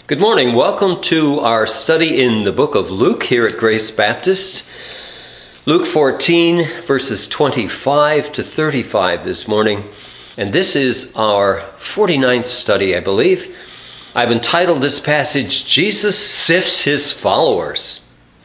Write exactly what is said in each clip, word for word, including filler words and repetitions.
Good morning. Welcome to our study in the book of Luke here at Grace Baptist. Luke fourteen, verses twenty-five to thirty-five this morning. And this is our forty-ninth study, I believe. I've entitled this passage, Jesus Sifts His Followers.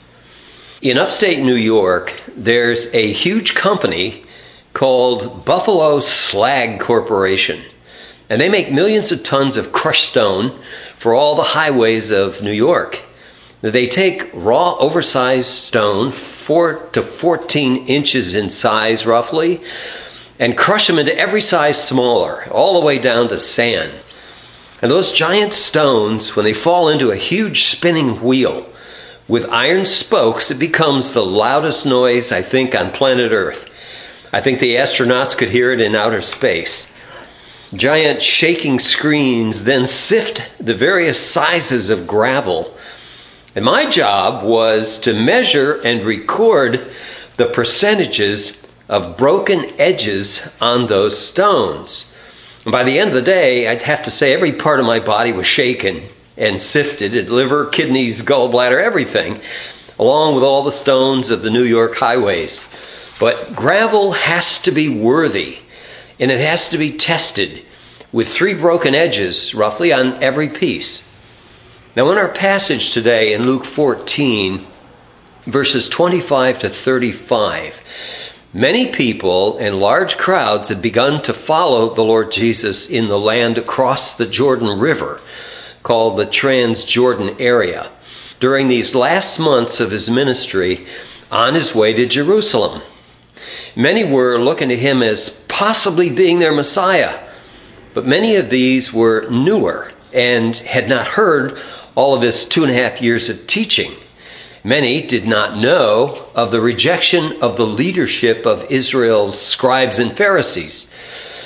In upstate New York, there's a huge company called Buffalo Slag Corporation. And they make millions of tons of crushed stone for all the highways of New York. They take raw, oversized stone, four to fourteen inches in size roughly, and crush them into every size smaller, all the way down to sand. And those giant stones, when they fall into a huge spinning wheel with iron spokes, it becomes the loudest noise, I think, on planet Earth. I think the astronauts could hear it in outer space. Giant shaking screens then sift the various sizes of gravel. And my job was to measure and record the percentages of broken edges on those stones. And by the end of the day, I'd have to say every part of my body was shaken and sifted, liver, kidneys, gallbladder, everything, along with all the stones of the New York highways. But gravel has to be worthy. And it has to be tested with three broken edges, roughly, on every piece. Now, in our passage today in Luke fourteen, verses twenty-five to thirty-five, many people and large crowds had begun to follow the Lord Jesus in the land across the Jordan River, called the Transjordan area, during these last months of his ministry on his way to Jerusalem. Many were looking to him as possibly being their Messiah, but many of these were newer and had not heard all of his two and a half years of teaching. Many did not know of the rejection of the leadership of Israel's scribes and Pharisees.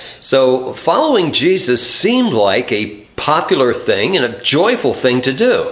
So following Jesus seemed like a popular thing and a joyful thing to do.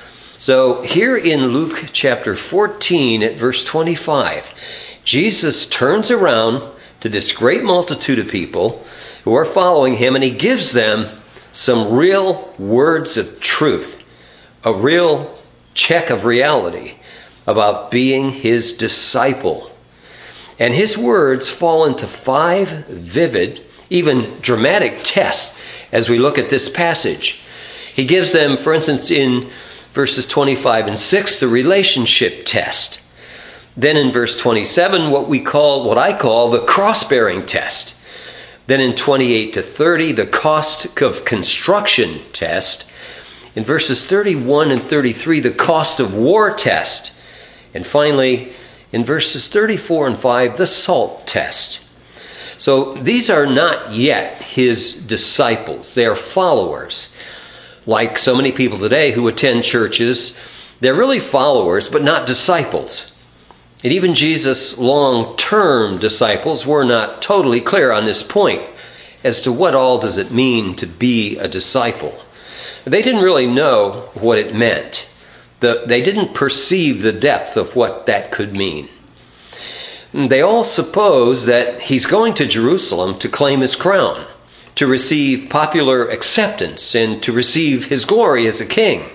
So here in Luke chapter fourteen at verse twenty-five, Jesus turns around to this great multitude of people who are following him, and he gives them some real words of truth, a real check of reality about being his disciple. And his words fall into five vivid, even dramatic tests as we look at this passage. He gives them, for instance, in verses twenty-five and six, the relationship test. Then in verse twenty-seven, what we call, what I call the cross-bearing test. Then in twenty-eight to thirty, the cost of construction test. In verses thirty-one and thirty-three, the cost of war test. And finally, in verses thirty-four and five, the salt test. So these are not yet his disciples. They are followers. Like so many people today who attend churches, they're really followers, but not disciples. And even Jesus' long-term disciples were not totally clear on this point as to what all does it mean to be a disciple. They didn't really know what it meant. The, they didn't perceive the depth of what that could mean. They all suppose that he's going to Jerusalem to claim his crown, to receive popular acceptance, and to receive his glory as a king,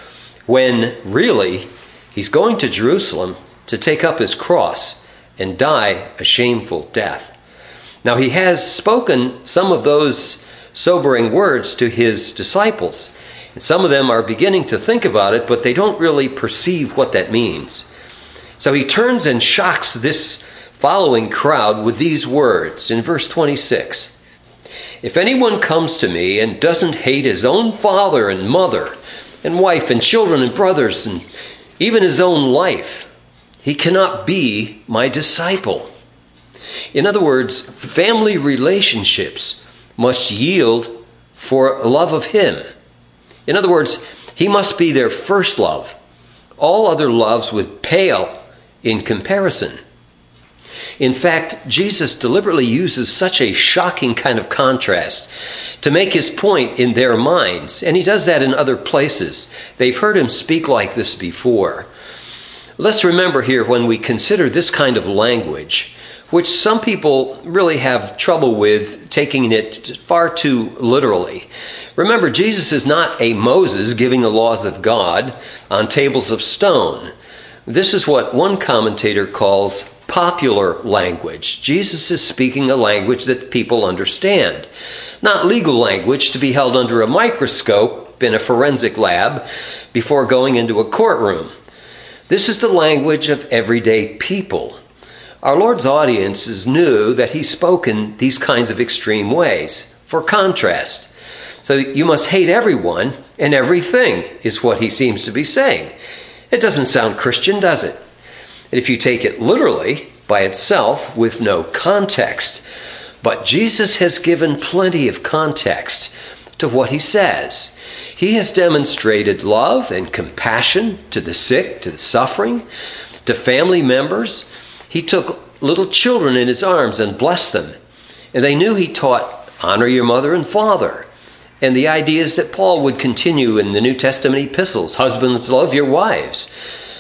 when really he's going to Jerusalem to take up his cross and die a shameful death. Now, he has spoken some of those sobering words to his disciples, and some of them are beginning to think about it, but they don't really perceive what that means. So he turns and shocks this following crowd with these words in verse twenty-six. If anyone comes to me and doesn't hate his own father and mother and wife and children and brothers and even his own life, he cannot be my disciple. In other words, family relationships must yield for love of him. In other words, he must be their first love. All other loves would pale in comparison. In fact, Jesus deliberately uses such a shocking kind of contrast to make his point in their minds, and he does that in other places. They've heard him speak like this before. Let's remember here, when we consider this kind of language, which some people really have trouble with taking it far too literally. Remember, Jesus is not a Moses giving the laws of God on tables of stone. This is what one commentator calls popular language. Jesus is speaking a language that people understand, not legal language to be held under a microscope in a forensic lab before going into a courtroom. This is the language of everyday people. Our Lord's audiences knew that he spoke in these kinds of extreme ways, for contrast. So you must hate everyone and everything is what he seems to be saying. It doesn't sound Christian, does it? If you take it literally, by itself, with no context. But Jesus has given plenty of context to what he says. He has demonstrated love and compassion to the sick, to the suffering, to family members. He took little children in his arms and blessed them. And they knew he taught, honor your mother and father. And the ideas that Paul would continue in the New Testament epistles. Husbands, love your wives.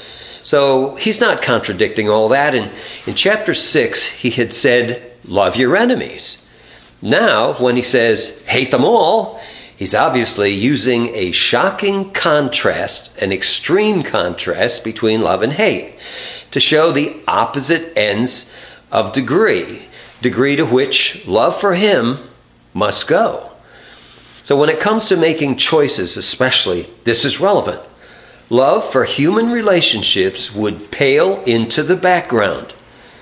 So he's not contradicting all that. And in chapter six, he had said, love your enemies. Now, when he says, hate them all, he's obviously using a shocking contrast, an extreme contrast between love and hate, to show the opposite ends of degree, degree to which love for him must go. So when it comes to making choices especially, this is relevant. Love for human relationships would pale into the background.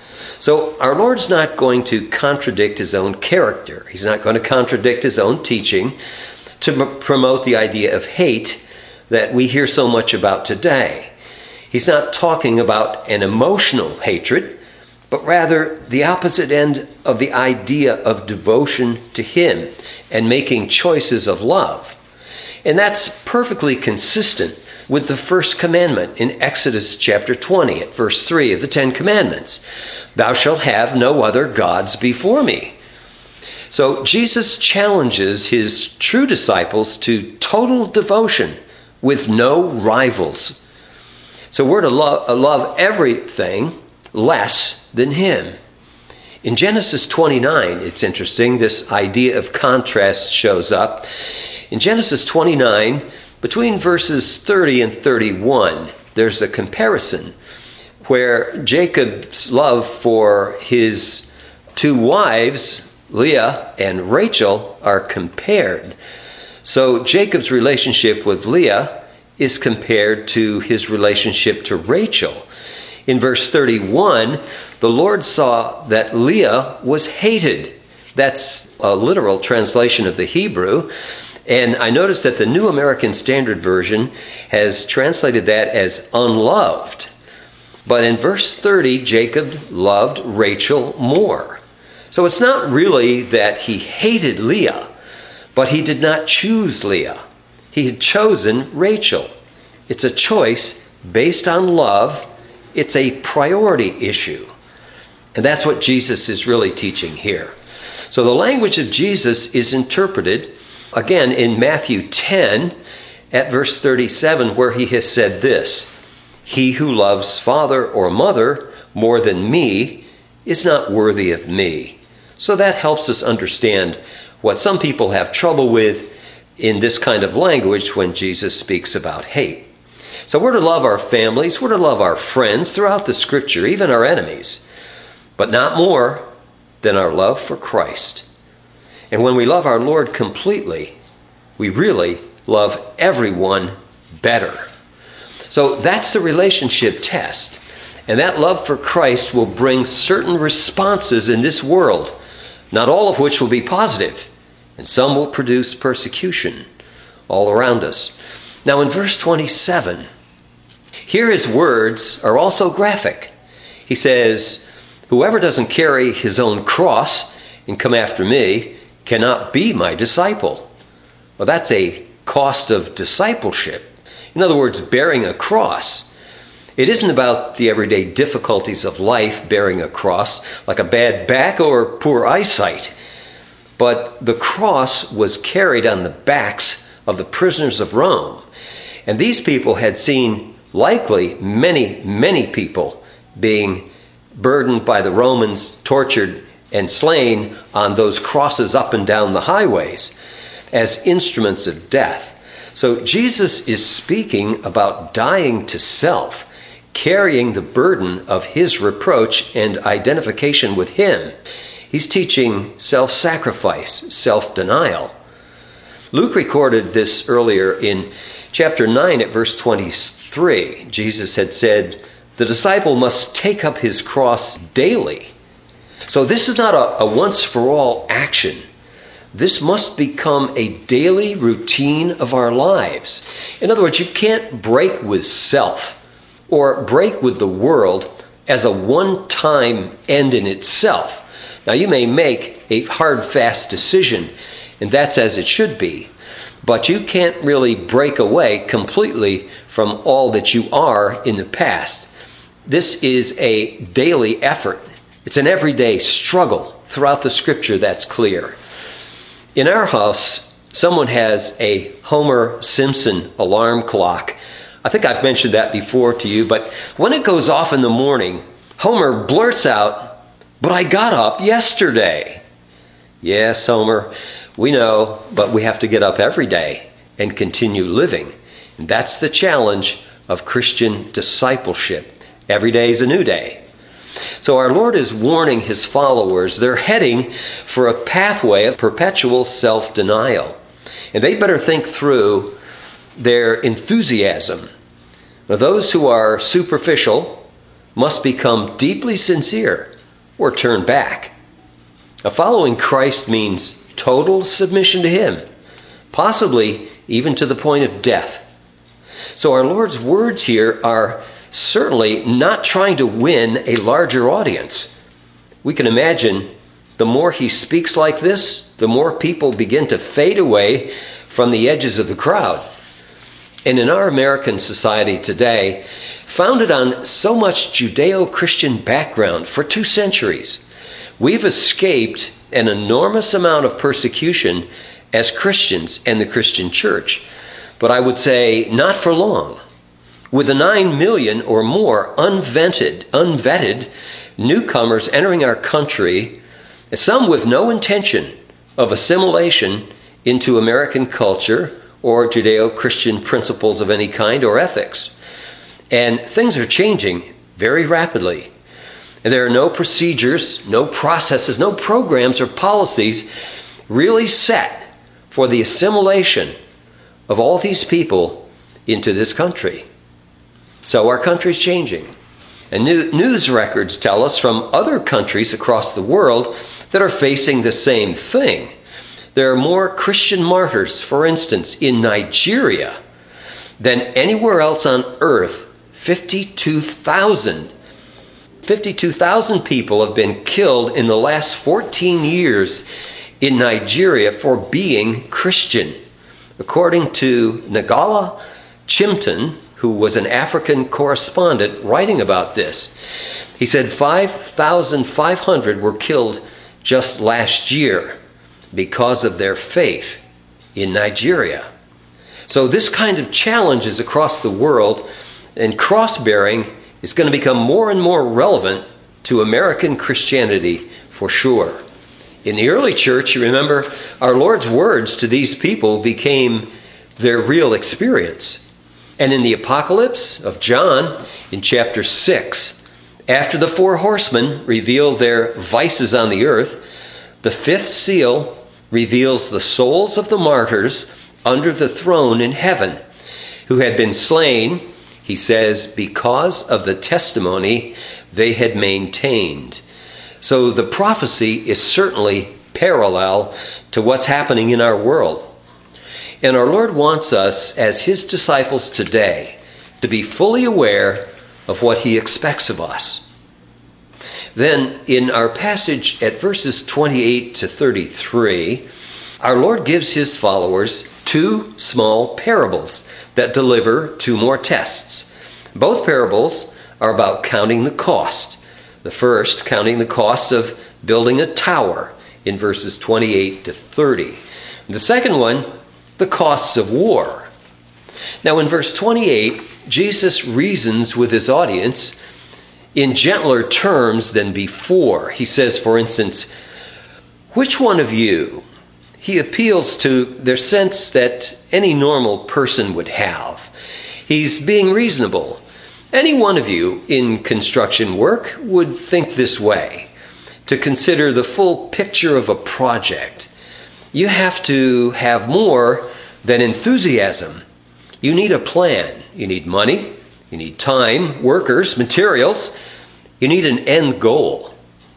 So our Lord's not going to contradict his own character. He's not going to contradict his own teaching to m- promote the idea of hate that we hear so much about today. He's not talking about an emotional hatred, but rather the opposite end of the idea of devotion to him and making choices of love. And that's perfectly consistent with the first commandment in Exodus chapter twenty at verse three of the Ten Commandments. Thou shalt have no other gods before me. So Jesus challenges his true disciples to total devotion with no rivals. So we're to love, love everything less than him. In Genesis twenty-nine, it's interesting, this idea of contrast shows up. In Genesis twenty-nine, between verses thirty and thirty-one, there's a comparison where Jacob's love for his two wives, Leah and Rachel, are compared. So Jacob's relationship with Leah is compared to his relationship to Rachel. In verse thirty-one, the Lord saw that Leah was hated. That's a literal translation of the Hebrew. And I noticed that the New American Standard Version has translated that as unloved. But in verse thirty, Jacob loved Rachel more. So it's not really that he hated Leah, but he did not choose Leah. He had chosen Rachel. It's a choice based on love. It's a priority issue. And that's what Jesus is really teaching here. So the language of Jesus is interpreted again in Matthew ten at verse thirty-seven, where he has said this, he who loves father or mother more than me is not worthy of me. So that helps us understand what some people have trouble with in this kind of language when Jesus speaks about hate. So we're to love our families, we're to love our friends throughout the scripture, even our enemies, but not more than our love for Christ. And when we love our Lord completely, we really love everyone better. So that's the relationship test. And that love for Christ will bring certain responses in this world, not all of which will be positive, and some will produce persecution all around us. Now in verse twenty-seven, here his words are also graphic. He says, whoever doesn't carry his own cross and come after me cannot be my disciple. Well, that's a cost of discipleship. In other words, bearing a cross. It isn't about the everyday difficulties of life, bearing a cross, like a bad back or poor eyesight. But the cross was carried on the backs of the prisoners of Rome. And these people had seen likely many, many people being burdened by the Romans, tortured and slain on those crosses up and down the highways as instruments of death. So Jesus is speaking about dying to self, carrying the burden of his reproach and identification with him. He's teaching self-sacrifice, self-denial. Luke recorded this earlier in chapter nine at verse twenty-three. Jesus had said, the disciple must take up his cross daily. So this is not a, a once-for-all action. This must become a daily routine of our lives. In other words, you can't break with self or break with the world as a one-time end in itself. Now, you may make a hard, fast decision, and that's as it should be, but you can't really break away completely from all that you are in the past. This is a daily effort. It's an everyday struggle throughout the Scripture, that's clear. In our house, someone has a Homer Simpson alarm clock. I think I've mentioned that before to you, but when it goes off in the morning, Homer blurts out, "But I got up yesterday." Yes, Homer, we know, but we have to get up every day and continue living. And that's the challenge of Christian discipleship. Every day is a new day. So our Lord is warning his followers. They're heading for a pathway of perpetual self-denial. And they better think through their enthusiasm. Now, those who are superficial must become deeply sincere or turn back. Now, following Christ means total submission to him, possibly even to the point of death. So our Lord's words here are certainly not trying to win a larger audience. We can imagine the more he speaks like this, the more people begin to fade away from the edges of the crowd. And in our American society today, founded on so much Judeo-Christian background for two centuries, we've escaped an enormous amount of persecution as Christians and the Christian church. But I would say not for long. With the nine million or more unvetted, unvetted newcomers entering our country, some with no intention of assimilation into American culture or Judeo-Christian principles of any kind or ethics. And things are changing very rapidly. And there are no procedures, no processes, no programs or policies really set for the assimilation of all these people into this country. So our country's changing. And new, news records tell us from other countries across the world that are facing the same thing. There are more Christian martyrs, for instance, in Nigeria than anywhere else on earth. fifty-two thousand. fifty-two thousand people have been killed in the last fourteen years in Nigeria for being Christian. According to Nagala Chimpton, who was an African correspondent writing about this, he said five thousand five hundred were killed just last year because of their faith in Nigeria. So this kind of challenge is across the world, and cross-bearing is going to become more and more relevant to American Christianity for sure. In the early church, you remember, our Lord's words to these people became their real experience. And in the Apocalypse of John, in chapter six, after the four horsemen reveal their vices on the earth, the fifth seal reveals the souls of the martyrs under the throne in heaven, who had been slain, he says, because of the testimony they had maintained. So the prophecy is certainly parallel to what's happening in our world. And our Lord wants us, as his disciples today, to be fully aware of what he expects of us. Then, in our passage at verses twenty-eight to thirty-three, our Lord gives his followers two small parables that deliver two more tests. Both parables are about counting the cost. The first, counting the cost of building a tower in verses twenty-eight to thirty. The second one, the costs of war. Now in verse twenty-eight, Jesus reasons with his audience in gentler terms than before. He says, for instance, which one of you, he appeals to their sense that any normal person would have. He's being reasonable. Any one of you in construction work would think this way. To consider the full picture of a project, you have to have more than enthusiasm. You need a plan. You need money. You need time, workers, materials. You need an end goal.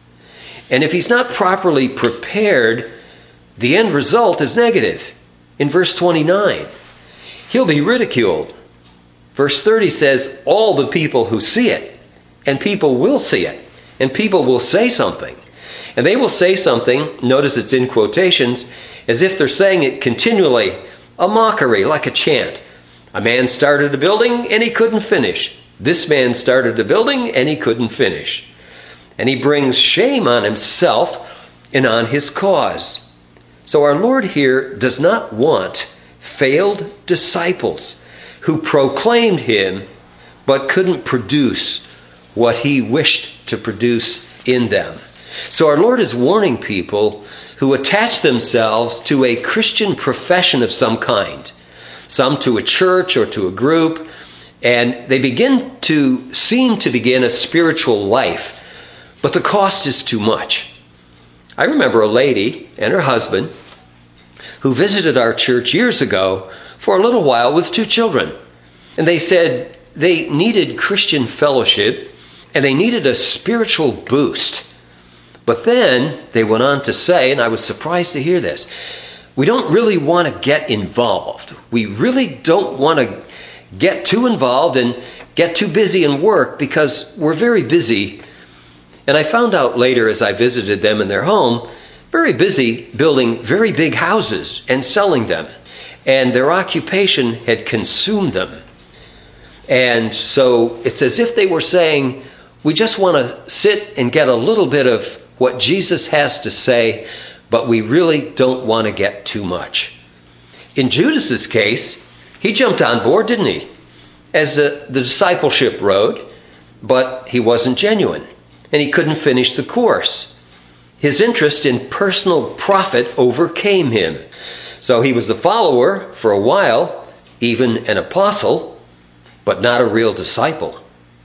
And if he's not properly prepared, the end result is negative. In verse twenty-nine, he'll be ridiculed. Verse thirty says, all the people who see it, and people will see it, and people will say something. And they will say something, notice it's in quotations, as if they're saying it continually, a mockery, like a chant. A man started a building and he couldn't finish. This man started a building and he couldn't finish. And he brings shame on himself and on his cause. So our Lord here does not want failed disciples who proclaimed him but couldn't produce what he wished to produce in them. So our Lord is warning people who attach themselves to a Christian profession of some kind, some to a church or to a group, and they begin to seem to begin a spiritual life, but the cost is too much. I remember a lady and her husband who visited our church years ago for a little while with two children. And they said they needed Christian fellowship and they needed a spiritual boost. But then they went on to say, and I was surprised to hear this, we don't really want to get involved. We really don't want to get too involved and get too busy in work because we're very busy. And I found out later as I visited them in their home, very busy building very big houses and selling them. And their occupation had consumed them. And so it's as if they were saying, we just want to sit and get a little bit of what Jesus has to say, but we really don't want to get too much. In Judas's case, he jumped on board, didn't he? As the, the discipleship road, but he wasn't genuine, and he couldn't finish the course. His interest in personal profit overcame him. So he was a follower for a while, even an apostle, but not a real disciple.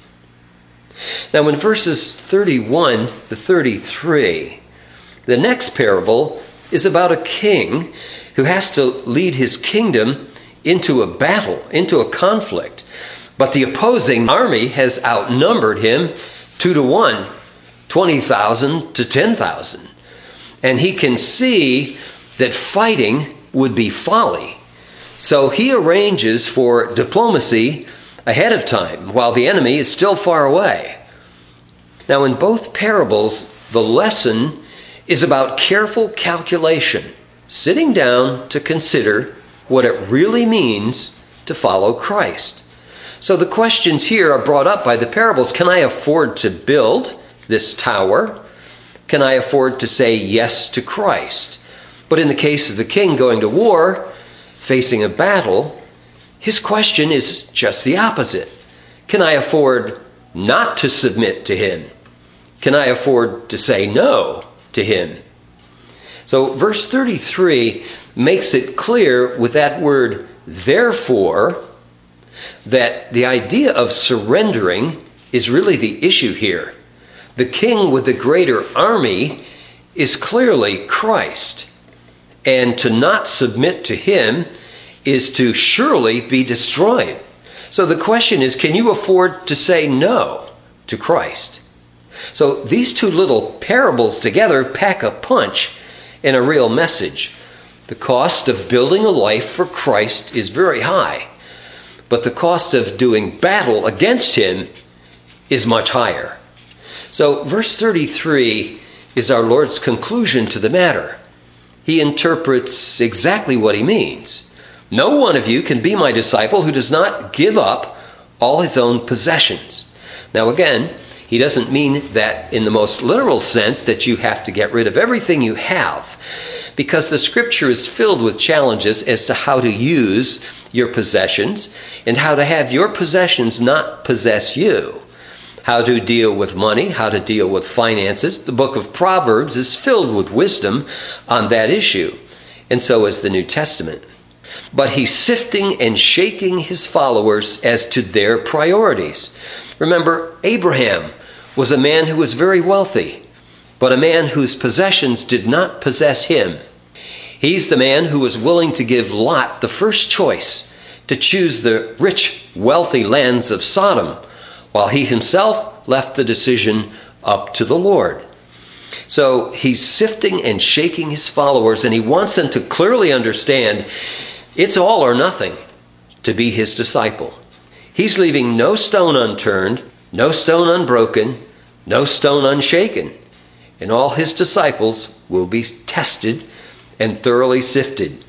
Now in verses thirty-one to thirty-three, the next parable is about a king who has to lead his kingdom into a battle, into a conflict. But the opposing army has outnumbered him two to one, twenty thousand to ten thousand. And he can see that fighting would be folly. So he arranges for diplomacy ahead of time while the enemy is still far away. Now in both parables, the lesson is about careful calculation, sitting down to consider what it really means to follow Christ. So the questions here are brought up by the parables. Can I afford to build this tower? Can I afford to say yes to Christ? But in the case of the king going to war, facing a battle, his question is just the opposite. Can I afford not to submit to him? Can I afford to say no to him? So verse thirty-three makes it clear with that word therefore that the idea of surrendering is really the issue here. The king with the greater army is clearly Christ, and to not submit to him is to surely be destroyed. So the question is, can you afford to say no to Christ? So these two little parables together pack a punch and a real message. The cost of building a life for Christ is very high, but the cost of doing battle against him is much higher. So verse thirty-three is our Lord's conclusion to the matter. He interprets exactly what he means. No one of you can be my disciple who does not give up all his own possessions. Now again, he doesn't mean that in the most literal sense that you have to get rid of everything you have, because the scripture is filled with challenges as to how to use your possessions and how to have your possessions not possess you, how to deal with money, how to deal with finances. The book of Proverbs is filled with wisdom on that issue, and so is the New Testament. But he's sifting and shaking his followers as to their priorities. Remember, Abraham was a man who was very wealthy, but a man whose possessions did not possess him. He's the man who was willing to give Lot the first choice to choose the rich, wealthy lands of Sodom, while he himself left the decision up to the Lord. So he's sifting and shaking his followers, and he wants them to clearly understand it's all or nothing to be his disciple. He's leaving no stone unturned, no stone unbroken, no stone unshaken, and all his disciples will be tested and thoroughly sifted.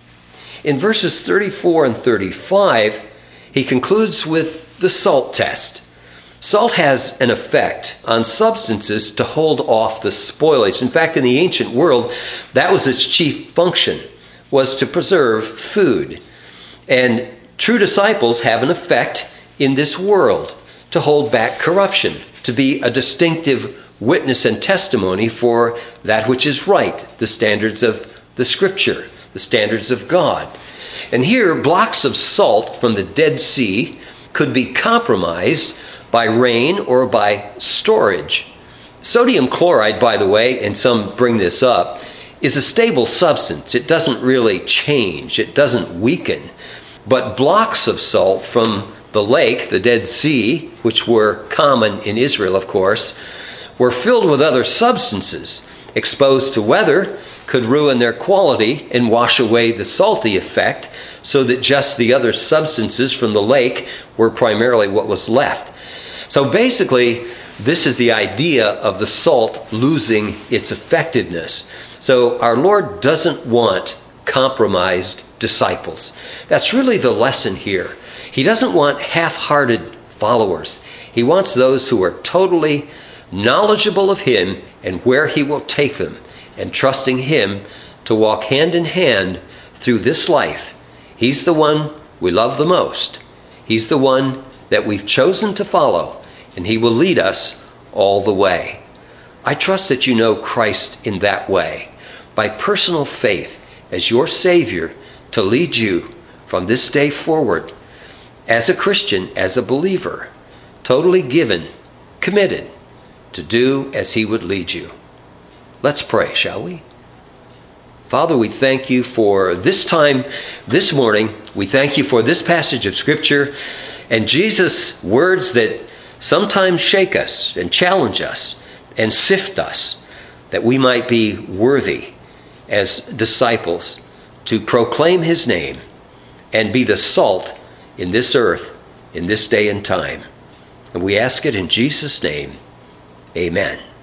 In verses thirty-four and thirty-five, he concludes with the salt test. Salt has an effect on substances to hold off the spoilage. In fact, in the ancient world, that was its chief function, was to preserve food. And true disciples have an effect in this world to hold back corruption, to be a distinctive witness and testimony for that which is right, the standards of the Scripture, the standards of God. And here, blocks of salt from the Dead Sea could be compromised by rain or by storage. Sodium chloride, by the way, and some bring this up, is a stable substance. It doesn't really change. It doesn't weaken. But blocks of salt from the lake, the Dead Sea, which were common in Israel, of course, were filled with other substances. Exposed to weather could ruin their quality and wash away the salty effect, so that just the other substances from the lake were primarily what was left. So basically, this is the idea of the salt losing its effectiveness. So our Lord doesn't want compromised disciples. That's really the lesson here. He doesn't want half-hearted followers. He wants those who are totally knowledgeable of Him and where He will take them, and trusting Him to walk hand in hand through this life. He's the one we love the most. He's the one that we've chosen to follow, and He will lead us all the way. I trust that you know Christ in that way, by personal faith as your Savior, to lead you from this day forward as a Christian, as a believer, totally given, committed to do as He would lead you. Let's pray, shall we? Father, we thank you for this time this morning. We thank you for this passage of Scripture and Jesus' words that sometimes shake us and challenge us and sift us, that we might be worthy as disciples to proclaim His name and be the salt in this earth, in this day and time. And we ask it in Jesus' name. Amen.